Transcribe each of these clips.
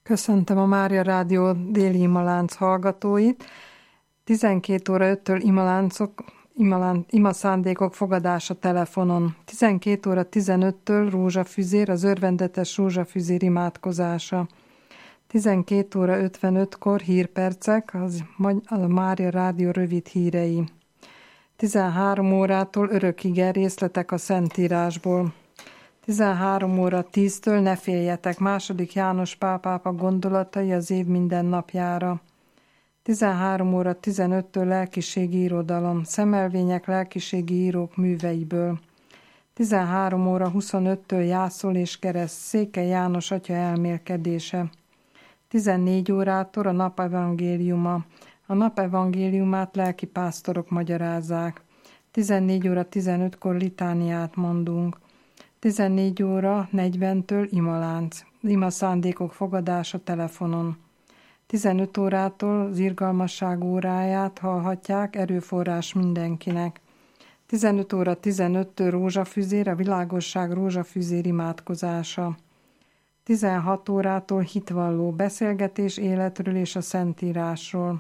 Köszöntöm a Mária Rádió déli imalánc hallgatóit. 12 óra 5-től ima szándékok fogadása telefonon. 12 óra 15-től rózsafüzér, az örvendetes rózsafüzér imádkozása. 12 óra 55-kor hírpercek, a Mária Rádió rövid hírei. 13 órától örökige részletek a Szentírásból. 13 óra 10-től ne féljetek, II. János Pál pápa gondolatai az év minden napjára. 13 óra 15-től lelkiségi irodalom, szemelvények lelkiségi írók műveiből. 13 óra 25-től jászol és kereszt, Székely János atya elmélkedése. 14 órától a napevangéliuma. A napevangéliumát lelkipásztorok magyarázzák. 14 óra 15-kor litániát mondunk. 14 óra 40-től imalánc, ima szándékok fogadása telefonon. 15 órától az irgalmasság óráját hallhatják, erőforrás mindenkinek. 15 óra 15-től rózsafüzér, a világosság rózsafüzér imádkozása. 16 órától hitvalló beszélgetés életről és a Szentírásról.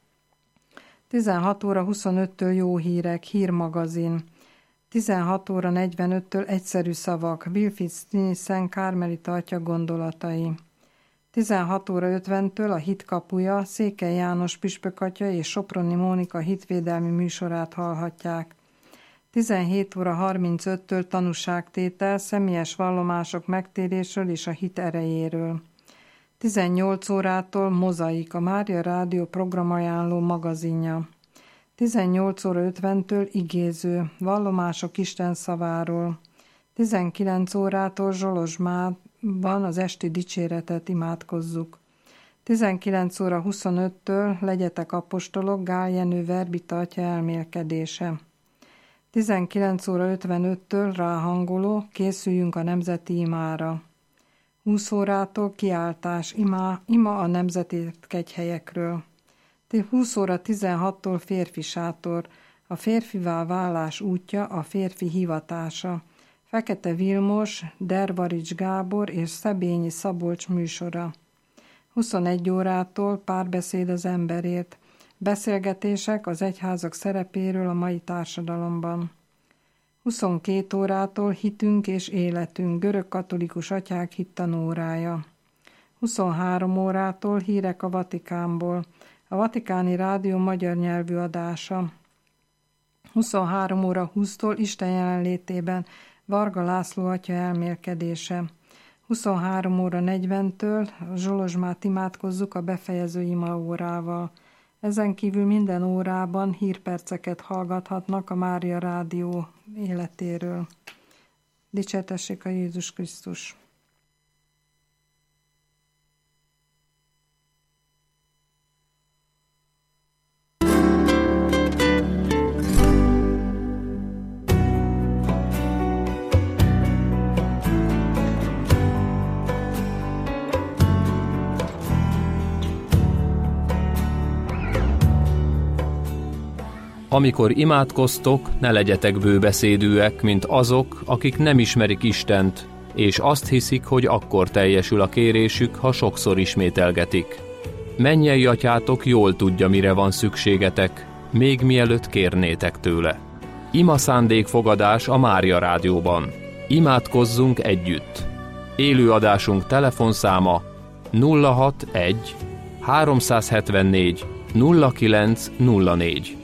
16 óra 25-től jó hírek, hírmagazin. 16 óra 45-től egyszerű szavak, Wilfried Stinissen Kármelita atya gondolatai. 16 óra 50-től a Hit kapuja, Székely János püspök atya és Soproni Mónika hitvédelmi műsorát hallhatják. 17 óra 35-től tanúságtétel, személyes vallomások megtérésről és a hit erejéről. 18 órától Mozaik, a Mária Rádió programajánló magazinja. 18 óra 50-től igéző, vallomások Isten szaváról. 19 órától Zsolozsmában az esti dicséretet imádkozzuk. 19 óra 25-től legyetek apostolok, Gál Jenő Verbita atya elmélkedése. 19 óra 55-től ráhangoló, készüljünk a nemzeti imára. 20 órától kiáltás, ima a nemzeti kegyhelyekről. 20 óra 16-tól férfi sátor, a férfivá válás útja, a férfi hivatása. Fekete Vilmos, Dervarics Gábor és Szebényi Szabolcs műsora. 21 órától párbeszéd az emberért, beszélgetések az egyházak szerepéről a mai társadalomban. 22 órától hitünk és életünk, görögkatolikus atyák hittanórája. 23 órától hírek a Vatikánból, a Vatikáni Rádió magyar nyelvű adása. 23 óra 20-tól Isten jelenlétében Varga László atya elmélkedése. 23 óra 40-től a Zsolozsmát imádkozzuk a befejező imaórával. Ezen kívül minden órában hírperceket hallgathatnak a Mária Rádió életéről. Dicsértessék a Jézus Krisztus! Amikor imádkoztok, ne legyetek bőbeszédűek, mint azok, akik nem ismerik Istent, és azt hiszik, hogy akkor teljesül a kérésük, ha sokszor ismételgetik. Mennyei atyátok jól tudja, mire van szükségetek, még mielőtt kérnétek tőle. Ima szándékfogadás a Mária Rádióban. Imádkozzunk együtt. Élőadásunk telefonszáma 061 374 0904.